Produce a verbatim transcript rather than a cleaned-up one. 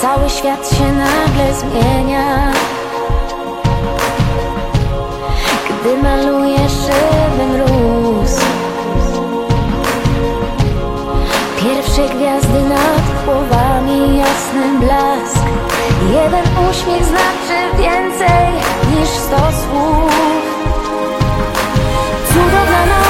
Cały świat się nagle zmienia, gdy malujesz, żebym rósł. Pierwsze gwiazdy nad głowami, jasny blask. Jeden uśmiech znaczy więcej niż sto słów. Cudowna noc.